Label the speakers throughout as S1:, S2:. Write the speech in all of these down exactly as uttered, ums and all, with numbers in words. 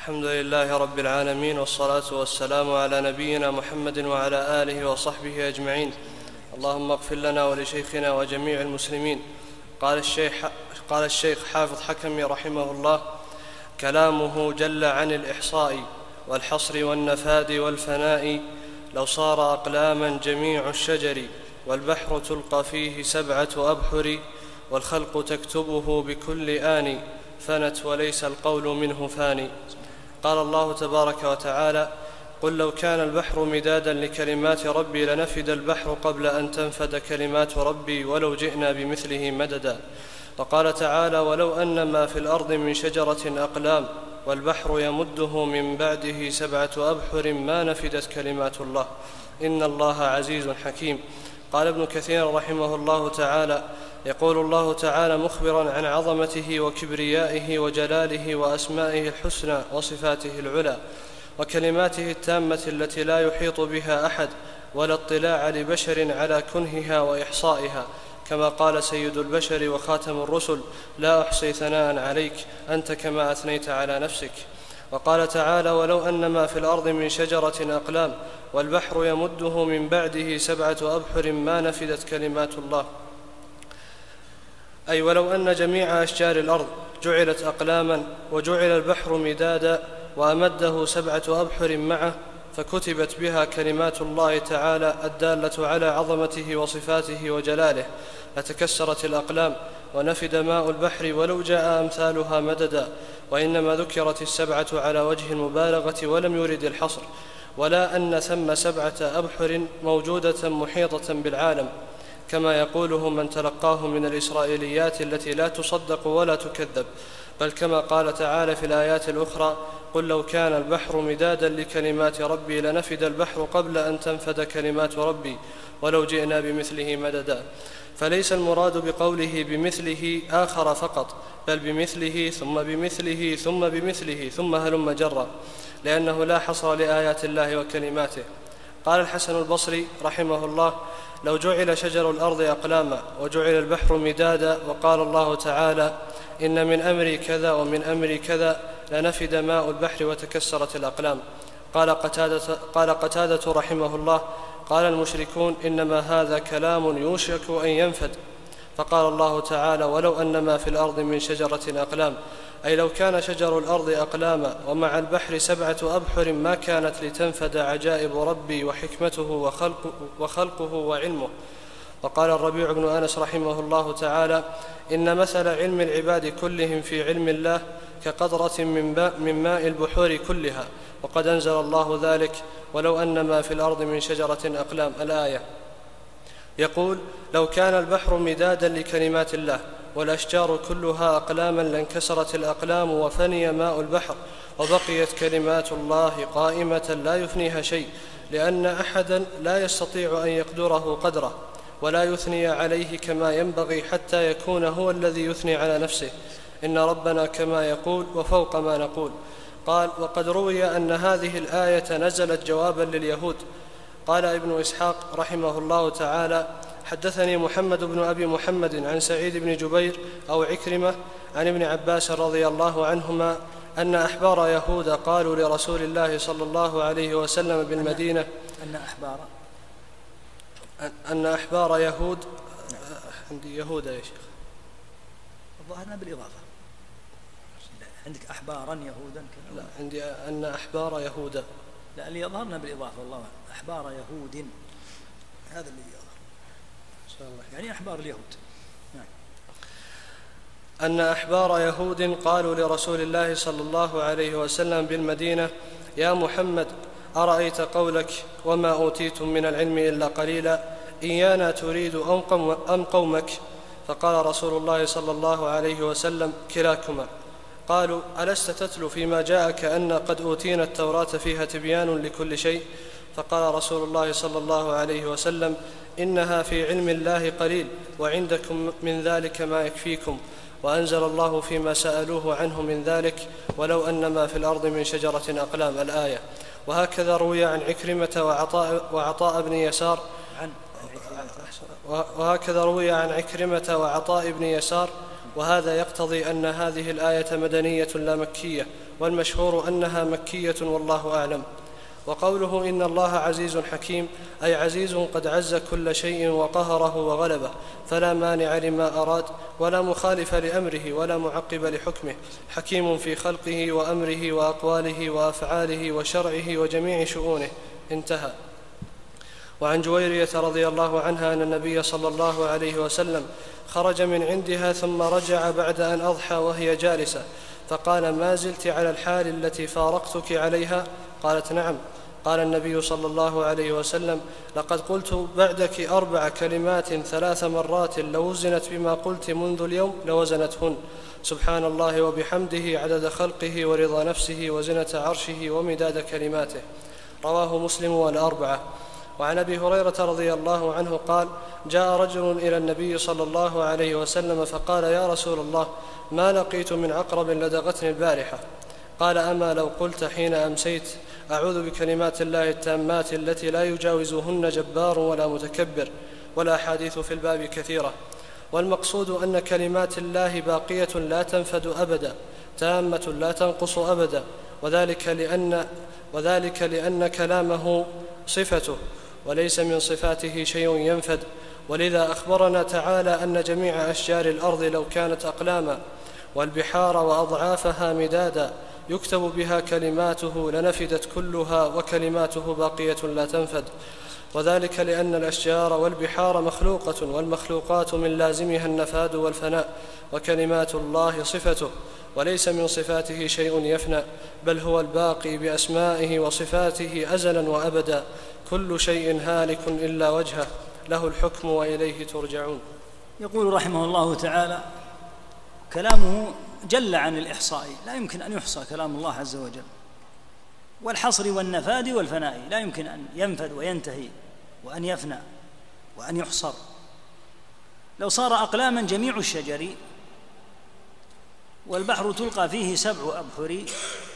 S1: الحمد لله رب العالمين، والصلاة والسلام على نبينا محمد وعلى آله وصحبه أجمعين. اللهم اغفر لنا ولشيخنا وجميع المسلمين. قال الشيخ, قال الشيخ حافظ حكمي رحمه الله: كلامه جل عن الإحصاء والحصر والنفاد والفناء، لو صار أقلاما جميع الشجر، والبحر تلقى فيه سبعة أبحر، والخلق تكتبه بكل آن، فنت وليس القول منه فاني. قال الله تبارك وتعالى: قل لو كان البحر مدادا لكلمات ربي لنفد البحر قبل أن تنفد كلمات ربي ولو جئنا بمثله مددا. وقال تعالى: ولو أن ما في الأرض من شجرة أقلام والبحر يمده من بعده سبعة أبحر ما نفدت كلمات الله إن الله عزيز حكيم. قال ابن كثير رحمه الله تعالى: يقول الله تعالى مخبرا عن عظمته وكبريائه وجلاله وأسمائه الحسنى وصفاته العلى وكلماته التامة التي لا يحيط بها أحد ولا اطلاع لبشر على كنهها وإحصائها، كما قال سيد البشر وخاتم الرسل: لا أحصي ثناء عليك أنت كما أثنيت على نفسك. وقال تعالى: ولو أن ما في الأرض من شجرة أقلام والبحر يمده من بعده سبعة أبحر ما نفدت كلمات الله، أي ولو أن جميع أشجار الأرض جعلت أقلاما وجعل البحر مدادا وأمده سبعة أبحر معه فكتبت بها كلمات الله تعالى الدالة على عظمته وصفاته وجلاله، لتكسرت الأقلام ونفد ماء البحر ولو جاء أمثالها مددا. وإنما ذكرت السبعة على وجه المبالغة ولم يرد الحصر، ولا أن ثم سبعة أبحر موجودة محيطة بالعالم كما يقوله من تلقاه من الإسرائيليات التي لا تصدق ولا تكذب، بل كما قال تعالى في الآيات الأخرى: قل لو كان البحر مدادا لكلمات ربي لنفد البحر قبل أن تنفد كلمات ربي ولو جئنا بمثله مددا. فليس المراد بقوله بمثله آخر فقط، بل بمثله ثم بمثله ثم بمثله ثم هلم جرا، لأنه لا حصر لآيات الله وكلماته. قال الحسن البصري رحمه الله: لو جعل شجر الأرض أقلاما وجعل البحر مدادا وقال الله تعالى: إن من أمري كذا ومن أمري كذا، لنفد ماء البحر وتكسرت الأقلام. قال قتادة, قال قتادة رحمه الله: قال المشركون: إنما هذا كلام يوشك أن ينفد. فقال الله تعالى: ولو أن ما في الأرض من شجرة أقلام، أي لو كان شجر الأرض أقلاما ومع البحر سبعة أبحر ما كانت لتنفد عجائب ربي وحكمته وخلقه, وخلقه وعلمه. وقال الربيع بن أنس رحمه الله تعالى: إن مثل علم العباد كلهم في علم الله كقطرة من ماء البحور كلها، وقد أنزل الله ذلك: ولو أن ما في الأرض من شجرة أقلام، الآية. يقول: لو كان البحر مدادا لكلمات الله والأشجار كلها أقلاما لانكسرت الأقلام وفني ماء البحر، وبقيت كلمات الله قائمة لا يفنيها شيء، لأن أحدا لا يستطيع أن يقدره قدره ولا يثني عليه كما ينبغي حتى يكون هو الذي يثني على نفسه. إن ربنا كما يقول وفوق ما نقول. قال: وقد روي أن هذه الآية نزلت جوابا لليهود. قال ابن إسحاق رحمه الله تعالى: حدثني محمد بن أبي محمد عن سعيد بن جبير أو عكرمة عن ابن عباس رضي الله عنهما أن أحبار يهود قالوا لرسول الله صلى الله عليه وسلم بالمدينة
S2: أن أحبار
S1: أن أحبار يهود عندي يهود يا شيخ،
S2: ظهرنا بالإضافة. عندك أحبارا يهودا؟
S1: لا، عندي أن أحبار يهودا.
S2: لا، اللي يظهرنا بالإضافة والله أحبار يهود، هذا اللي يظهر إن شاء الله، يعني أحبار اليهود. نعم.
S1: أن أحبار يهود قالوا لرسول الله صلى الله عليه وسلم بالمدينة: يا محمد، أرأيت قولك وما أوتيتم من العلم إلا قليلا، إيانا تريد أم قومك؟ فقال رسول الله صلى الله عليه وسلم: كلاكما. قالوا: ألست تتلو فيما جاءك أن قد أوتينا التوراة فيها تبيان لكل شيء؟ فقال رسول الله صلى الله عليه وسلم: إنها في علم الله قليل وعندكم من ذلك ما يكفيكم. وأنزل الله فيما سألوه عنه من ذلك: ولو أن ما في الأرض من شجرة أقلام، الآية. وهكذا روي عن عكرمة وعطاء, وعطاء بن يسار
S2: عن
S1: وهكذا روي عن عكرمة وعطاء بن يسار وهذا يقتضي أن هذه الآية مدنية لا مكية، والمشهور أنها مكية والله أعلم. وقوله إن الله عزيز حكيم أي عزيز قد عز كل شيء وقهره وغلبه، فلا مانع لما أراد ولا مخالف لأمره ولا معقب لحكمه، حكيم في خلقه وأمره وأقواله وأفعاله وشرعه وجميع شؤونه. انتهى. وعن جويرية رضي الله عنها أن النبي صلى الله عليه وسلم خرج من عندها ثم رجع بعد أن أضحى وهي جالسة، فقال: ما زلت على الحال التي فارقتك عليها؟ قالت: نعم. قال النبي صلى الله عليه وسلم: لقد قلت بعدك أربع كلمات ثلاث مرات لو وزنت بما قلت منذ اليوم لوزنتهن: سبحان الله وبحمده عدد خلقه ورضا نفسه وزنة عرشه ومداد كلماته. رواه مسلم والأربعة. وعن أبي هريرة رضي الله عنه قال: جاء رجل إلى النبي صلى الله عليه وسلم فقال: يا رسول الله، ما لقيت من عقرب لدغتني البارحة. قال: أما لو قلت حين أمسيت: أعوذ بكلمات الله التامات التي لا يجاوزهن جبار ولا متكبر. والأحاديث في الباب كثيرة، والمقصود أن كلمات الله باقية لا تنفد أبدا، تامة لا تنقص أبدا، وذلك لأن, وذلك لأن كلامه صفته وليس من صفاته شيء ينفد. ولذا أخبرنا تعالى أن جميع أشجار الأرض لو كانت أقلاما والبحار وأضعافها مدادا يكتب بها كلماته لنفدت كلها، وكلماته باقية لا تنفد. وذلك لأن الأشجار والبحار مخلوقة، والمخلوقات من لازمها النفاد والفناء، وكلمات الله صفته وليس من صفاته شيء يفنى، بل هو الباقي بأسمائه وصفاته أزلا وأبدا. كل شيء هالك إلا وجهه، له الحكم وإليه ترجعون.
S2: يقول رحمه الله تعالى: كلامه جل عن الإحصاء، لا يمكن أن يحصى كلام الله عز وجل، والحصر والنفاد والفناء، لا يمكن أن ينفد وينتهي وأن يفنى وأن يحصر. لو صار أقلاما جميع الشجر والبحر تلقى فيه سبع أبحر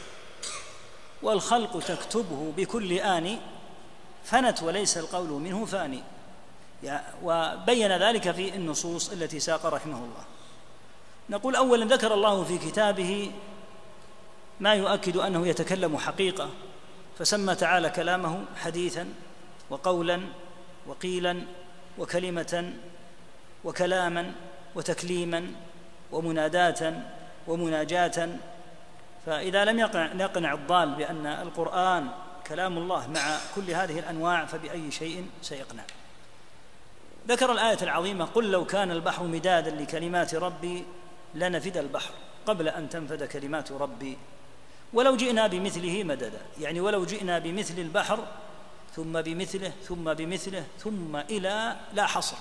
S2: والخلق تكتبه بكل آن فنت وليس القول منه فاني. وبين ذلك في النصوص التي ساق رحمه الله. نقول: أولا، ذكر الله في كتابه ما يؤكد أنه يتكلم حقيقة، فسمى تعالى كلامه حديثا وقولا وقيلا وكلمة وكلاما وتكليما ومناداة ومناجاة. فإذا لم يقنع الضال بأن القرآن كلام الله مع كل هذه الأنواع فبأي شيء سيقنع؟ ذكر الآية العظيمة: قل لو كان البحر مدادا لكلمات ربي لنفد البحر قبل أن تنفد كلمات ربي ولو جئنا بمثله مددا. يعني ولو جئنا بمثل البحر ثم بمثله ثم بمثله ثم إلى لا حصر.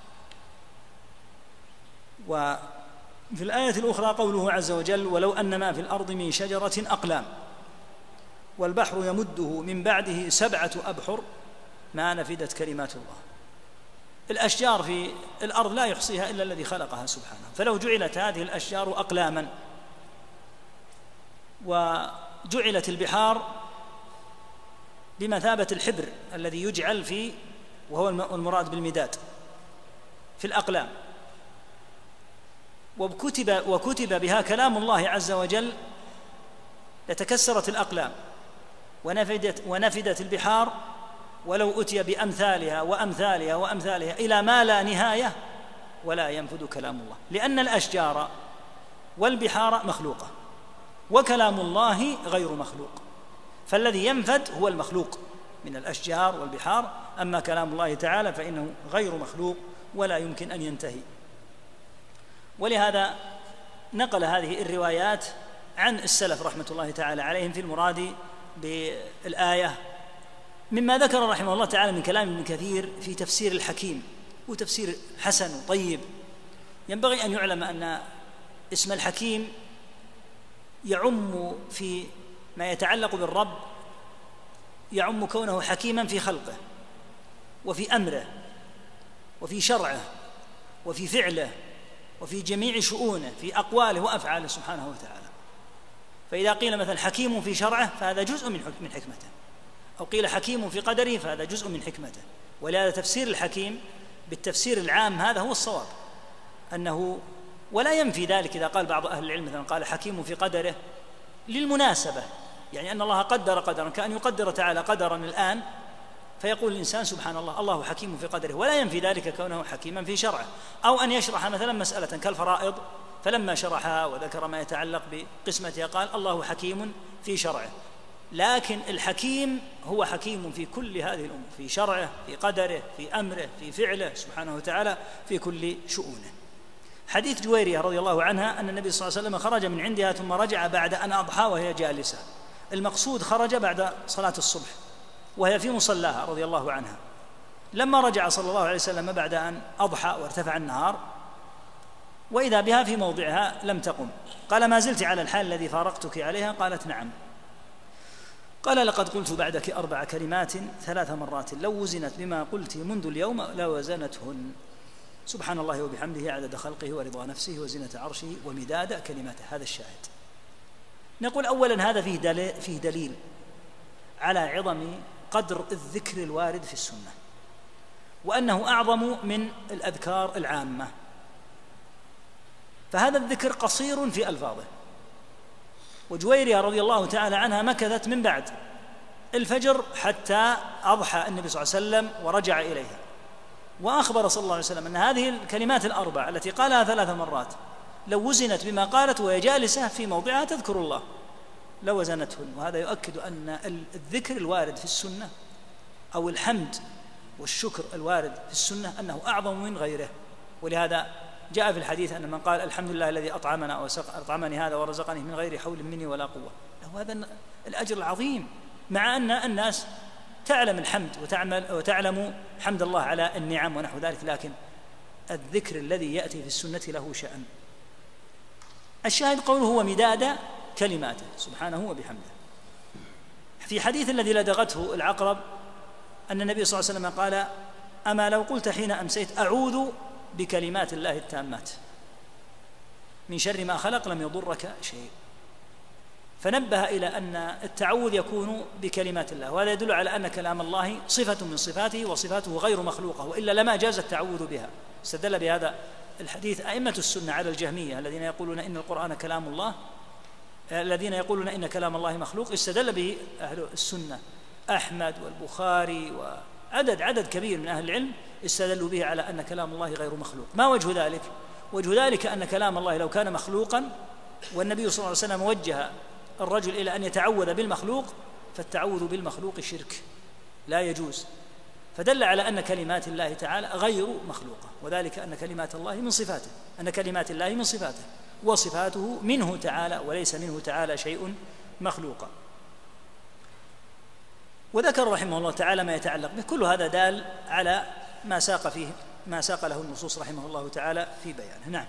S2: وفي الآية الأخرى قوله عز وجل: ولو أن ما في الأرض من شجرة أقلام والبحر يمده من بعده سبعة أبحر ما نفدت كلمات الله. الأشجار في الأرض لا يحصيها إلا الذي خلقها سبحانه، فلو جعلت هذه الأشجار أقلاما وجعلت البحار بمثابة الحبر الذي يجعل في، وهو المراد بالمداد، في الأقلام، وكتب, وكتب بها كلام الله عز وجل لتكسرت الأقلام ونفدت, ونفدت البحار ولو أتي بأمثالها وأمثالها وأمثالها إلى ما لا نهاية ولا ينفد كلام الله، لأن الأشجار والبحار مخلوقة وكلام الله غير مخلوق، فالذي ينفد هو المخلوق من الأشجار والبحار، أما كلام الله تعالى فإنه غير مخلوق ولا يمكن أن ينتهي. ولهذا نقل هذه الروايات عن السلف رحمة الله تعالى عليهم في المراد بالآية، مما ذكر رحمه الله تعالى من كلام ابن كثير في تفسير الحكيم، وتفسير حسن وطيب. ينبغي أن يعلم أن اسم الحكيم يعم في ما يتعلق بالرب، يعم كونه حكيما في خلقه وفي أمره وفي شرعه وفي فعله وفي جميع شؤونه، في أقواله وأفعاله سبحانه وتعالى. فإذا قيل مثلا حكيم في شرعه فهذا جزء من حكمته، أو قيل حكيم في قدره فهذا جزء من حكمته. ولهذا تفسير الحكيم بالتفسير العام هذا هو الصواب، أنه ولا ينفي ذلك إذا قال بعض أهل العلم مثلا قال حكيم في قدره للمناسبة، يعني أن الله قدر قدرا كأن يقدر تعالى قدرا الآن فيقول الإنسان سبحان الله الله حكيم في قدره، ولا ينفي ذلك كونه حكيما في شرعه. أو أن يشرح مثلا مسألة كالفرائض فلما شرحها وذكر ما يتعلق بقسمتها قال الله حكيم في شرعه، لكن الحكيم هو حكيم في كل هذه الأمور، في شرعه، في قدره، في أمره، في فعله سبحانه وتعالى، في كل شؤونه. حديث جويرية رضي الله عنها أن النبي صلى الله عليه وسلم خرج من عندها ثم رجع بعد أن أضحى وهي جالسة. المقصود خرج بعد صلاة الصبح وهي في مصلاها رضي الله عنها. لما رجع صلى الله عليه وسلم بعد أن أضحى وارتفع النهار وإذا بها في موضعها لم تقم، قال ما زلت على الحال الذي فارقتك عليها؟ قالت نعم. قال لقد قلت بعدك أربع كلمات ثلاث مرات لو وزنت بما قلت منذ اليوم لوزنتهن. سبحان الله وبحمده عدد خلقه ورضا نفسه وزنة عرشه ومداد كلماته. هذا الشاهد. نقول أولا هذا فيه دليل, فيه دليل على عظم قدر الذكر الوارد في السنة، وأنه أعظم من الأذكار العامة، فهذا الذكر قصير في ألفاظه. وجويرية رضي الله تعالى عنها مكثت من بعد الفجر حتى أضحى النبي صلى الله عليه وسلم ورجع إليها، وأخبر صلى الله عليه وسلم أن هذه الكلمات الأربع التي قالها ثلاث مرات لو وزنت بما قالت وهي جالسة في موضعها تذكر الله لوزنتهن. وهذا يؤكد أن الذكر الوارد في السنة أو الحمد والشكر الوارد في السنة أنه أعظم من غيره. ولهذا جاء في الحديث أن من قال الحمد لله الذي أطعمنا وأطعمني هذا ورزقني من غير حول مني ولا قوة له هذا الأجر العظيم، مع أن الناس تعلم الحمد وتعمل وتعلم حمد الله على النعم ونحو ذلك، لكن الذكر الذي يأتي في السنة له شأن. الشاهد قوله هو مداد كلماته سبحانه وبحمده. في حديث الذي لدغته العقرب أن النبي صلى الله عليه وسلم قال أما لو قلت حين أمسيت أعوذ بكلمات الله التامات من شر ما خلق لم يضرك شيء، فنبه إلى أن التعوذ يكون بكلمات الله، وهذا يدل على أن كلام الله صفة من صفاته وصفاته غير مخلوقة، وإلا لما جاز التعوذ بها. استدل بهذا الحديث أئمة السنة على الجهمية الذين يقولون إن القرآن كلام الله، الذين يقولون إن كلام الله مخلوق، استدل به أهل السنة أحمد والبخاري وعدد عدد كبير من أهل العلم استدلوا به على أن كلام الله غير مخلوق. ما وجه ذلك؟ وجه ذلك أن كلام الله لو كان مخلوقا والنبي صلى الله عليه وسلم وجه الرجل إلى أن يتعوذ بالمخلوق فالتعوذ بالمخلوق شرك لا يجوز، فدل على أن كلمات الله تعالى غير مخلوقة، وذلك أن كلمات الله من صفاته، أن كلمات الله من صفاته وصفاته منه تعالى وليس منه تعالى شيء مخلوقا. وذكر رحمه الله تعالى ما يتعلق به، كل هذا دال على ما ساق فيه ما ساق له النصوص رحمه الله تعالى في بيانه. نعم.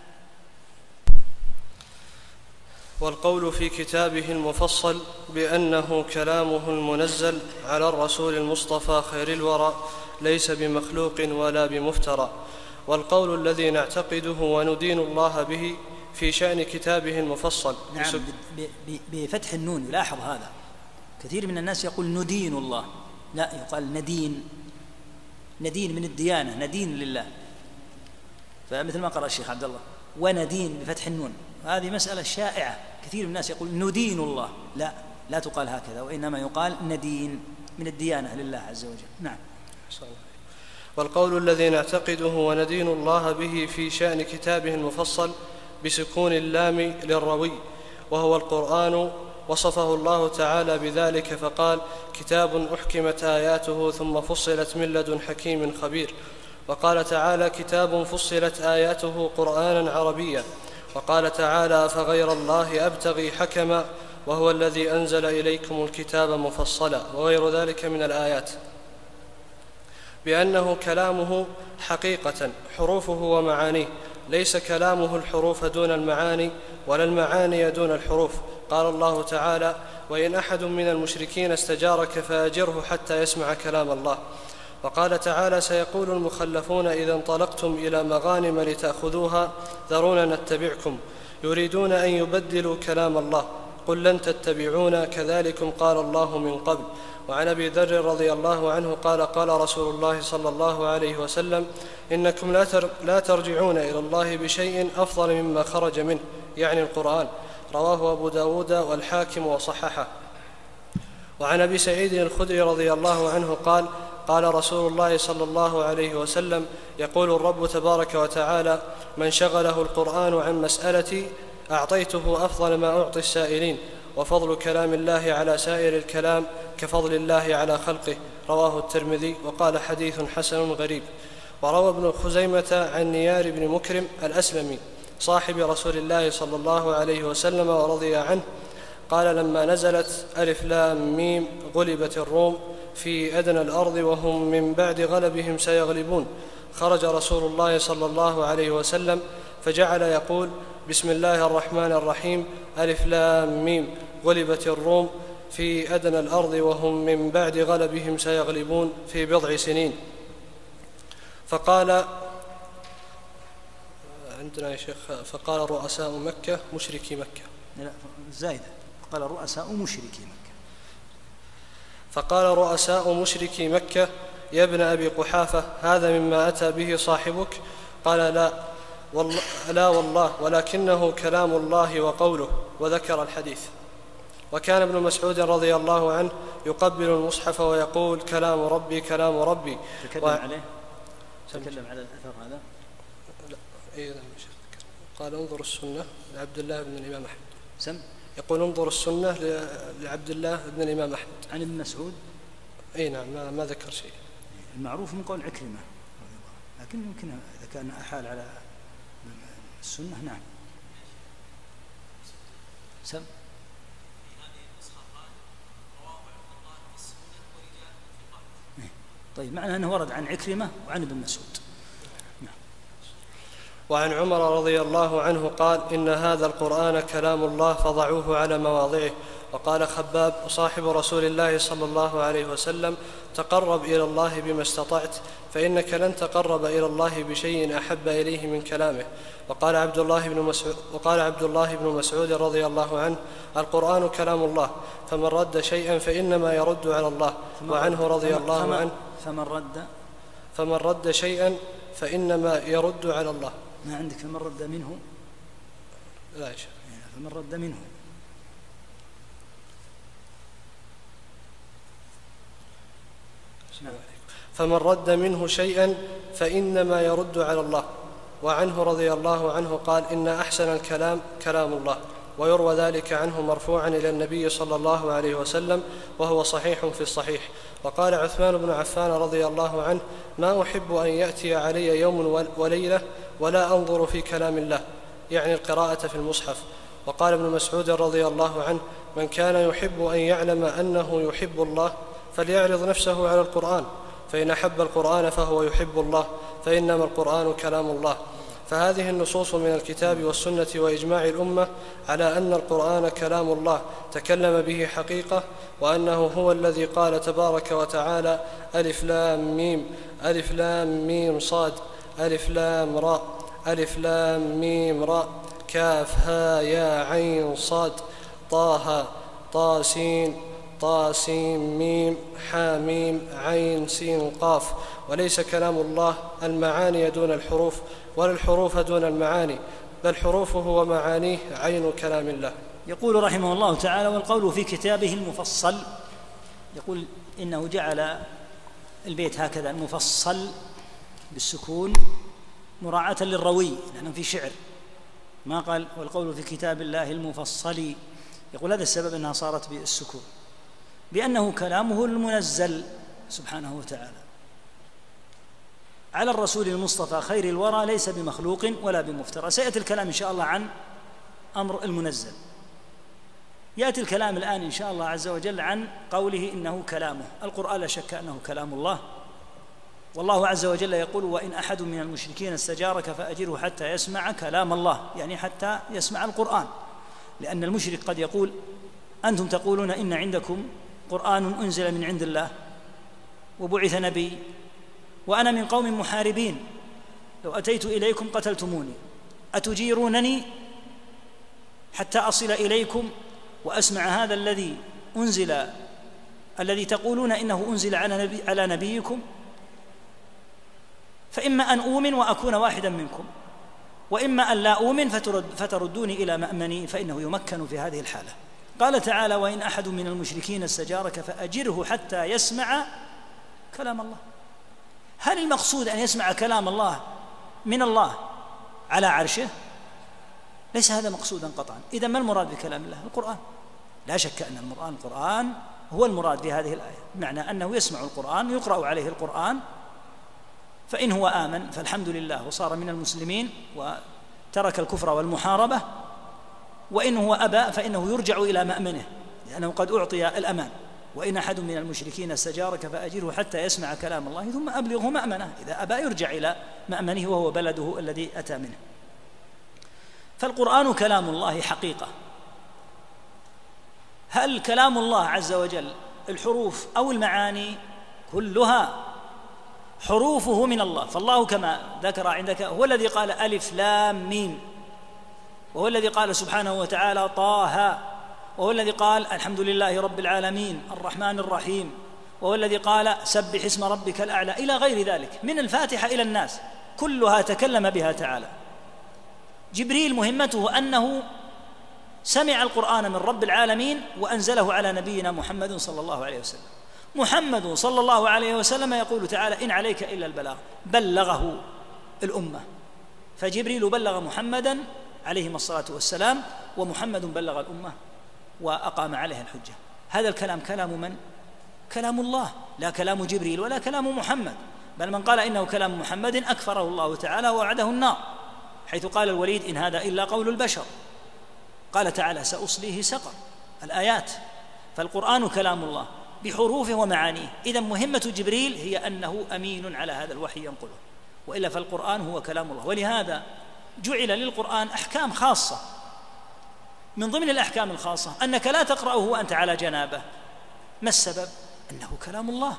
S1: والقول في كتابه المفصل بأنه كلامه المنزل على الرسول المصطفى خير الورى ليس بمخلوق ولا بمفترى، والقول الذي نعتقده وندين الله به في شأن كتابه المفصل.
S2: نعم، بفتح النون يلاحظ هذا. كثير من الناس يقول ندين الله، لا، يقال ندين، ندين من الديانة، ندين لله، فمثل ما قرأ الشيخ عبد الله وندين بفتح النون، هذه مسألة شائعة. كثير من الناس يقول ندين الله، لا، لا تقال هكذا، وإنما يقال ندين من الديانة لله عز وجل. نعم.
S1: والقول الذي نعتقده وندين الله به في شأن كتابه المفصل بسكون اللام للروي وهو القرآن، وصفه الله تعالى بذلك فقال كتاب أحكمت آياته ثم فصلت من لدن حكيم خبير. وقال تعالى كتاب فصلت آياته قرآنا عربيا. وقال تعالى فغير الله أبتغي حكما وهو الذي أنزل إليكم الكتاب مفصلا، وغير ذلك من الآيات، بأنه كلامه حقيقة حروفه ومعانيه، ليس كلامه الحروف دون المعاني ولا المعاني دون الحروف. قال الله تعالى وإن أحد من المشركين استجارك فأجره حتى يسمع كلام الله. وقال تعالى سيقول المخلفون إذا انطلقتم إلى مغانم لتأخذوها ذرونا نتبعكم، يريدون أن يبدلوا كلام الله قل لن تتبعونا كذلكم قال الله من قبل. وعن أبي ذر رضي الله عنه قال قال رسول الله صلى الله عليه وسلم إنكم لا ترجعون إلى الله بشيء أفضل مما خرج منه، يعني القرآن. رواه أبو داود والحاكم وصححه. وعن أبي سعيد الخدري رضي الله عنه قال قال رسول الله صلى الله عليه وسلم يقول الرب تبارك وتعالى من شغله القرآن عن مسألتي أعطيته أفضل ما أعطي السائلين، وفضل كلام الله على سائر الكلام كفضل الله على خلقه. رواه الترمذي وقال حديث حسن غريب. وروى ابن خزيمة عن نيار بن مكرم الأسلمي صاحب رسول الله صلى الله عليه وسلم ورضي عنه قال لما نزلت ألف لام ميم غلبت الروم في أدنى الأرض وهم من بعد غلبهم سيغلبون، خرج رسول الله صلى الله عليه وسلم فجعل يقول بسم الله الرحمن الرحيم ألف لام ميم غلبت الروم في أدنى الأرض وهم من بعد غلبهم سيغلبون في بضع سنين. فقال عندنا يا شيخ فقال رؤساء مكة مشركي مكة،
S2: لا زايدة، قال رؤساء مشركي مكة.
S1: فقال رؤساء مشركي مكة يا ابن أبي قحافة هذا مما أتى به صاحبك؟ قال لا والله, لا والله ولكنه كلام الله وقوله، وذكر الحديث. وكان ابن مسعود رضي الله عنه يقبل المصحف ويقول كلام ربي كلام ربي.
S2: تكلم و... عليه تكلم على الأثر هذا؟
S1: لا إيه قال انظر السنة لعبد الله بن الإمام أحمد.
S2: سم
S1: يقول انظر السنة لعبد الله بن الإمام أحمد.
S2: عن ابن مسعود؟
S1: اي نعم ما, ما ذكر شيء.
S2: المعروف من قول عكرمة، لكن يمكن إذا كان أحال على السنة. نعم سم طيب، معنى أنه ورد عن عكرمة وعن ابن مسعود. نعم.
S1: وعن عمر رضي الله عنه قال إن هذا القرآن كلام الله فضعوه على مواضعه. وقال خباب صاحب رسول الله صلى الله عليه وسلم تقرب إلى الله بما استطعت فإنك لن تقرب إلى الله بشيء أحب إليه من كلامه. وقال عبد الله بن مسعود وقال عبد الله بن مسعود رضي الله عنه القرآن كلام الله فمن رد شيئا فإنما يرد على الله. وعنه رضي الله عنه
S2: فمن رد
S1: فمن رد شيئا فإنما يرد على الله.
S2: ما عندك فمن رد منه؟
S1: لا يا شيخ
S2: فمن رد منه.
S1: فمن رد منه شيئا فإنما يرد على الله. وعنه رضي الله عنه قال إن أحسن الكلام كلام الله. ويروى ذلك عنه مرفوعا إلى النبي صلى الله عليه وسلم وهو صحيح في الصحيح. وقال عثمان بن عفان رضي الله عنه ما أحب أن يأتي علي يوم وليلة ولا أنظر في كلام الله، يعني القراءة في المصحف. وقال ابن مسعود رضي الله عنه من كان يحب أن يعلم أنه يحب الله فليعرض نفسه على القرآن، فإن أحب القرآن فهو يحب الله، فإنما القرآن كلام الله. فهذه النصوص من الكتاب والسنة وإجماع الأمة على أن القرآن كلام الله تكلم به حقيقة، وأنه هو الذي قال تبارك وتعالى ألف لام ميم ألف لام ميم صاد ألف لام راء ألف لام ميم راء كاف ها يا عين صاد طه طا سين طا سين ميم حا ميم عين سين قاف. وليس كلام الله المعاني دون الحروف ولا الحروف دون المعاني، بل حروفه ومعانيه عين كلام الله.
S2: يقول رحمه الله تعالى والقول في كتابه المفصل. يقول إنه جعل البيت هكذا المفصل بالسكون مراعاة للروي، لأنه في شعر ما قال والقول في كتاب الله المفصل. يقول هذا السبب أنها صارت بالسكون، بأنه كلامه المنزل سبحانه وتعالى على الرسول المصطفى خير الورى ليس بمخلوق ولا بمفترى. سيأتي الكلام إن شاء الله عن أمر المنزل. يأتي الكلام الآن إن شاء الله عز وجل عن قوله إنه كلامه. القرآن لا شك أنه كلام الله، والله عز وجل يقول وإن أحد من المشركين استجارك فأجره حتى يسمع كلام الله، يعني حتى يسمع القرآن. لأن المشرك قد يقول أنتم تقولون إن عندكم قرآن أنزل من عند الله وبعث نبي وأنا من قوم محاربين، لو أتيت إليكم قتلتموني، أتجيرونني حتى أصل إليكم وأسمع هذا الذي أنزل الذي تقولون إنه أنزل على, نبي على نبيكم فإما أن أؤمن وأكون واحدا منكم وإما أن لا أؤمن فترد فتردوني إلى مأمني فإنه يمكن في هذه الحالة. قال تعالى: وإن أحد من المشركين استجارك فأجره حتى يسمع كلام الله. هل المقصود أن يسمع كلام الله من الله على عرشه؟ ليس هذا مقصودا قطعا. إذن ما المراد بكلام الله؟ القرآن. لا شك أن المرآن القرآن هو المراد في هذه الآية، معنى أنه يسمع القرآن ويقرأ عليه القرآن، فإن هو آمن فالحمد لله وصار من المسلمين وترك الكفر والمحاربة، وإن هو أبى فإنه يرجع إلى مأمنه لأنه قد أعطي الأمان. وإن أحد من المشركين استجارك فأجره حتى يسمع كلام الله ثم أبلغه مأمنه، إذا أبى يرجع إلى مأمنه وهو بلده الذي أتى منه. فالقرآن كلام الله حقيقة. هل كلام الله عز وجل الحروف أو المعاني؟ كلها حروفه من الله، فالله كما ذكر عندك هو الذي قال ألف لام ميم، وهو الذي قال سبحانه وتعالى طه، وهو الذي قال الحمد لله رب العالمين الرحمن الرحيم، وهو الذي قال سبح اسم ربك الأعلى، إلى غير ذلك من الفاتحة إلى الناس كلها تكلم بها تعالى. جبريل مهمته أنه سمع القرآن من رب العالمين وأنزله على نبينا محمد صلى الله عليه وسلم. محمد صلى الله عليه وسلم يقول تعالى: إن عليك إلا البلاغ، بلغه الأمة، فجبريل بلغ محمدا عليهم الصلاة والسلام، ومحمد بلغ الأمة وأقام عليها الحجة. هذا الكلام كلام من؟ كلام الله، لا كلام جبريل ولا كلام محمد، بل من قال إنه كلام محمد أكفره الله تعالى ووعده النار، حيث قال الوليد: إن هذا إلا قول البشر. قال تعالى: سأصليه سقر، الآيات. فالقرآن كلام الله بحروفه ومعانيه. إذن مهمة جبريل هي أنه أمين على هذا الوحي ينقله، وإلا فالقرآن هو كلام الله. ولهذا جعل للقرآن أحكام خاصة. من ضمن الأحكام الخاصة أنك لا تقرأه وأنت على جنابة. ما السبب؟ أنه كلام الله.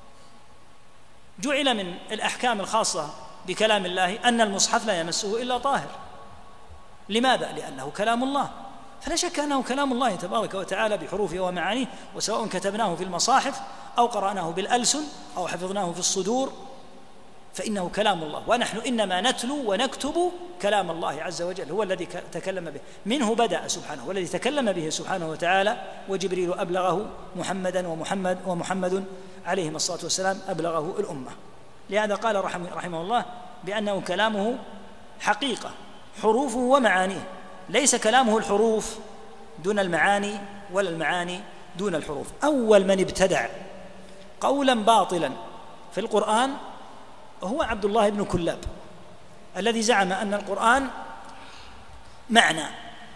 S2: جعل من الأحكام الخاصة بكلام الله أن المصحف لا يمسه إلا طاهر. لماذا؟ لأنه كلام الله. فلا شك أنه كلام الله تبارك وتعالى بحروفه ومعانيه، وسواء كتبناه في المصاحف أو قرأناه بالألسن أو حفظناه في الصدور فإنه كلام الله. ونحن إنما نتلو ونكتب كلام الله عز وجل، هو الذي تكلم به، منه بدأ سبحانه، والذي تكلم به سبحانه وتعالى، وجبريل أبلغه محمدا ومحمد ومحمد عليهم الصلاة والسلام أبلغه الأمة. لهذا قال رحمه الله بأنه كلامه حقيقة، حروفه ومعانيه، ليس كلامه الحروف دون المعاني ولا المعاني دون الحروف. أول من ابتدع قولا باطلا في القرآن هو عبد الله بن كلاب، الذي زعم أن القرآن معنى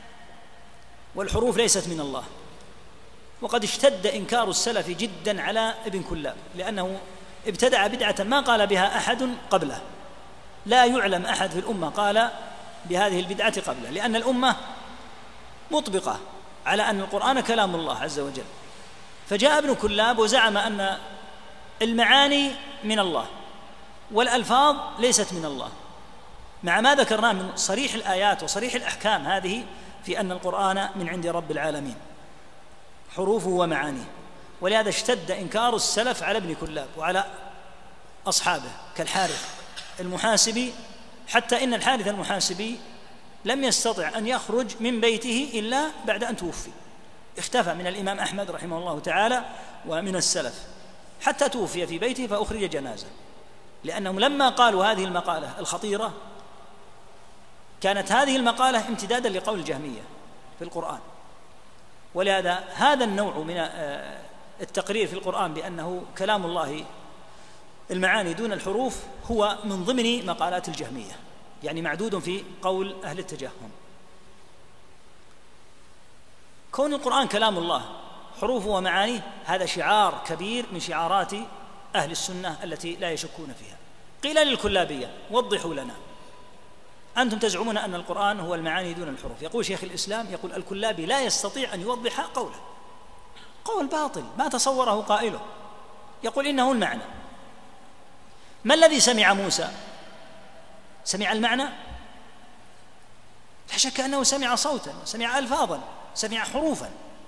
S2: والحروف ليست من الله. وقد اشتد إنكار السلف جدا على ابن كلاب، لأنه ابتدع بدعة ما قال بها أحد قبله، لا يعلم أحد في الأمة قال بهذه البدعة قبله، لأن الأمة مطبقة على أن القرآن كلام الله عز وجل. فجاء ابن كلاب وزعم أن المعاني من الله والألفاظ ليست من الله، مع ما ذكرناه من صريح الآيات وصريح الأحكام هذه في أن القرآن من عند رب العالمين حروفه ومعانيه. ولهذا اشتد إنكار السلف على ابن كلاب وعلى أصحابه كالحارث المحاسبي، حتى إن الحارث المحاسبي لم يستطع أن يخرج من بيته إلا بعد أن توفي، اختفى من الإمام أحمد رحمه الله تعالى ومن السلف حتى توفي في بيته فأخرج جنازة، لأنهم لما قالوا هذه المقالة الخطيرة كانت هذه المقالة امتدادا لقول الجهمية في القرآن. ولهذا هذا النوع من التقرير في القرآن بأنه كلام الله المعاني دون الحروف هو من ضمن مقالات الجهمية، يعني معدود في قول أهل التجهم. كون القرآن كلام الله حروفه ومعانيه هذا شعار كبير من شعارات أهل السنة التي لا يشكون فيها. قيل للكلابية: وضحوا لنا، أنتم تزعمون أن القرآن هو المعاني دون الحروف. يقول شيخ الإسلام، يقول الكلابي لا يستطيع أن يوضح قوله، قول باطل ما تصوره قائله، يقول إنه المعنى. ما الذي سمع موسى؟ سمع المعنى؟ لا شك أنه سمع صوتا، سمع ألفاظا، سمع حروفا،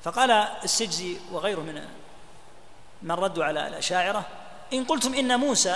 S2: فقال السجزي وغيره من من ردوا على الأشاعرة: إن قلتم إن موسى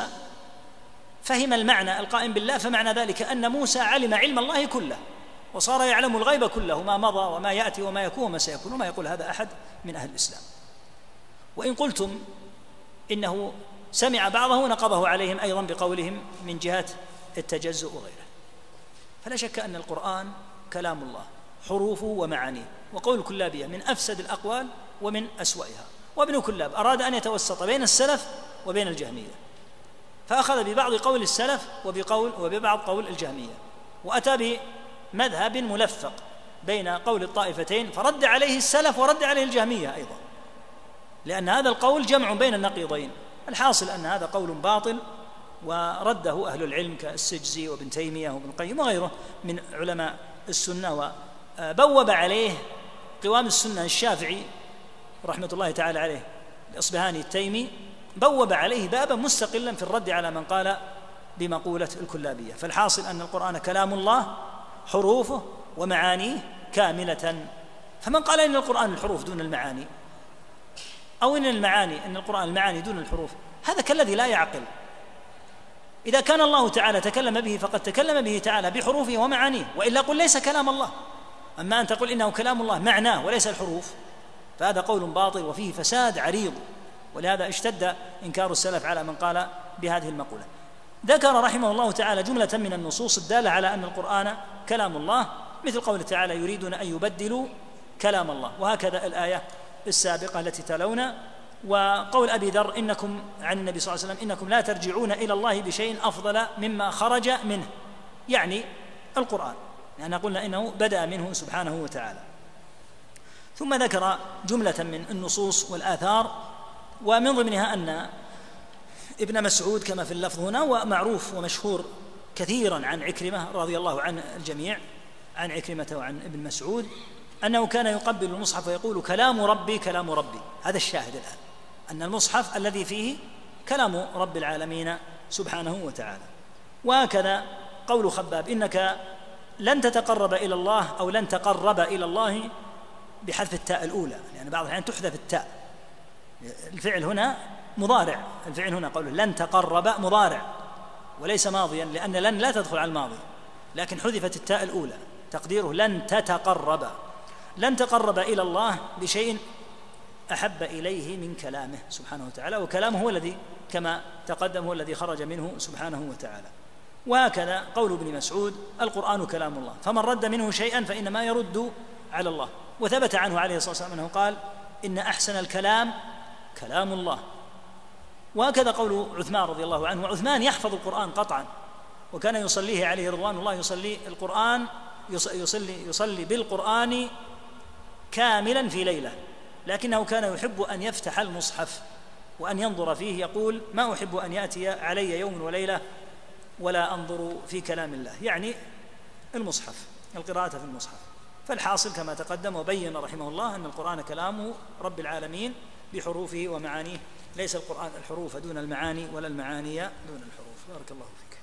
S2: فهم المعنى القائم بالله فمعنى ذلك أن موسى علم علم الله كله وصار يعلم الغيب كله، ما مضى وما يأتي وما يكون وما سيكون، وما يقول هذا أحد من أهل الإسلام. وإن قلتم إنه سمع بعضه نقضه عليهم أيضا بقولهم من جهة التجزؤ وغيره. فلا شك أن القرآن كلام الله حروفه ومعانيه. وقول الكلابية من أفسد الأقوال ومن أسوأها. وابن كلاب أراد أن يتوسط بين السلف وبين الجهمية، فأخذ ببعض قول السلف وبقول وببعض قول الجهمية، وأتى بمذهب ملفق بين قول الطائفتين، فرد عليه السلف ورد عليه الجهمية أيضا، لأن هذا القول جمع بين النقيضين. الحاصل أن هذا قول باطل ورده أهل العلم كالسجزي وابن تيمية وابن القيم وغيره من علماء السنة. وبوب عليه قوام السنة الشافعي رحمة الله تعالى عليه الإصبهاني التيمي، بوب عليه بابا مستقلا في الرد على من قال بمقولة الكلابية. فالحاصل أن القرآن كلام الله حروفه ومعانيه كاملة. فمن قال إن القرآن الحروف دون المعاني، أو إن المعاني إن القرآن المعاني دون الحروف، هذا كالذي لا يعقل. إذا كان الله تعالى تكلم به فقد تكلم به تعالى بحروفه ومعانيه، وإلا قل ليس كلام الله. أما أن تقول إنه كلام الله معناه وليس الحروف، فهذا قول باطل وفيه فساد عريض. ولهذا اشتد إنكار السلف على من قال بهذه المقولة. ذكر رحمه الله تعالى جملة من النصوص الدالة على أن القرآن كلام الله، مثل قوله تعالى: يريدون أن يبدلوا كلام الله، وهكذا الآية السابقة التي تلونا. وقول أبي ذر إنكم عن النبي صلى الله عليه وسلم: إنكم لا ترجعون إلى الله بشيء أفضل مما خرج منه، يعني القرآن، لأن قلنا إنه بدأ منه سبحانه وتعالى. ثم ذكر جملة من النصوص والآثار، ومن ضمنها أن ابن مسعود كما في اللفظ هنا، ومعروف ومشهور كثيرا عن عكرمة رضي الله عن الجميع، عن عكرمة وعن ابن مسعود، أنه كان يقبل المصحف ويقول: كلام ربي كلام ربي. هذا الشاهد الآن، أن المصحف الذي فيه كلام رب العالمين سبحانه وتعالى. وهكذا قول خباب: إنك لن تتقرب إلى الله أو لن تقرب إلى الله بحذف التاء الأولى، لأن يعني بعض الأحيان تحذف التاء. الفعل هنا مضارع، الفعل هنا قوله لن تقرب مضارع وليس ماضيا، لأن لن لا تدخل على الماضي، لكن حذفت التاء الأولى، تقديره لن تتقرب. لن تقرب إلى الله بشيء أحب إليه من كلامه سبحانه وتعالى، وكلامه هو الذي كما تقدم هو الذي خرج منه سبحانه وتعالى. وهكذا قول ابن مسعود: القرآن كلام الله، فمن رد منه شيئا فإنما يرد على الله. وثبت عنه عليه الصلاة والسلام أنه قال: إن أحسن الكلام كلام الله. وهكذا قول عثمان رضي الله عنه، وعثمان يحفظ القرآن قطعا، وكان يصليه عليه رضوان الله، يصلي القرآن يصلي, يصلي بالقرآن كاملا في ليلة، لكنه كان يحب أن يفتح المصحف وأن ينظر فيه، يقول: ما أحب أن يأتي علي يوم وليلة ولا أنظر في كلام الله، يعني المصحف، القراءة في المصحف. فالحاصل كما تقدم وبين رحمه الله أن القرآن كلام رب العالمين بحروفه ومعانيه، ليس القرآن الحروف دون المعاني ولا المعاني دون الحروف. بارك الله فيك.